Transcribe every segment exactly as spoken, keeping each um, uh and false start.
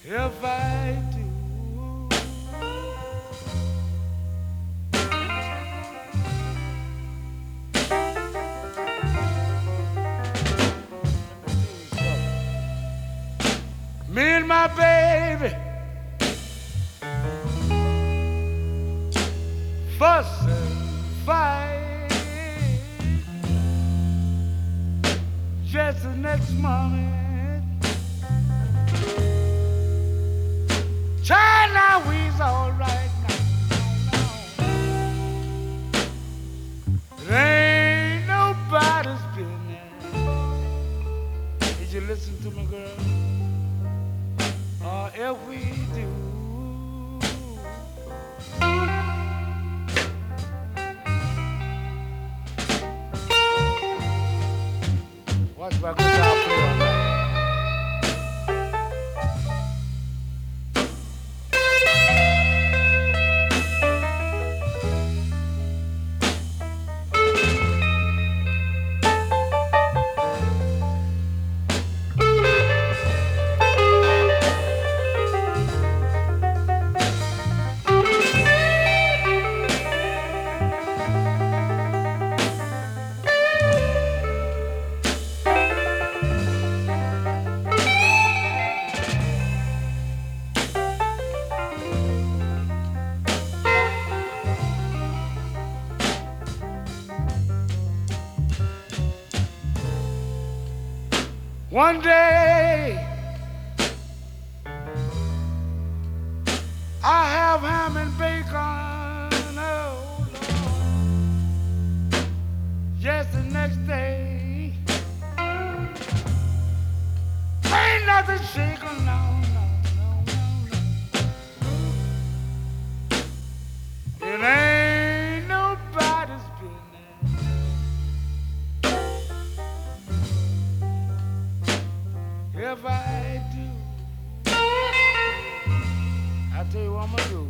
If I do, me and my baby fuss and fight just the next moment. Child, now we's all right now. It ain't nobody's business. Did you listen to me, girl? Or if we do, watch my guitar play all right. One day I have ham and bacon, oh Lord. Yes, the next day ain't nothing shaking, no, no, no, no, no. It ain't nobody's business. If I do, I'll tell you what I'm gonna do.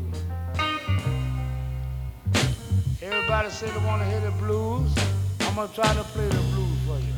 Everybody say they wanna hear the blues. I'm gonna try to play the blues for you.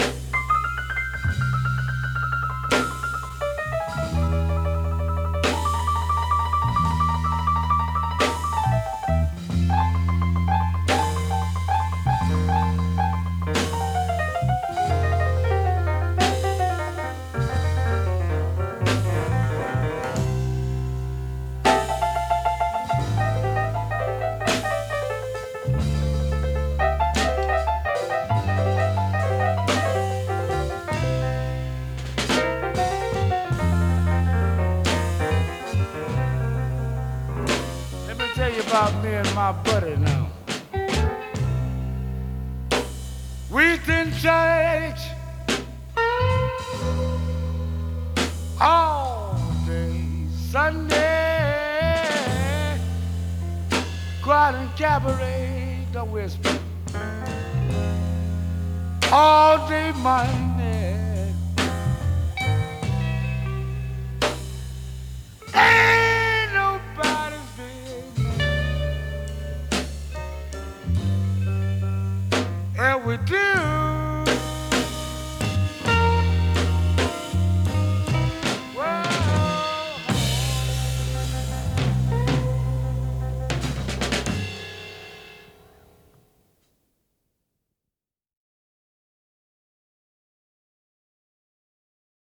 About me and my buddy now. We've in church all day Sunday, go out and cabaret, don't whisper, all day Monday. We did.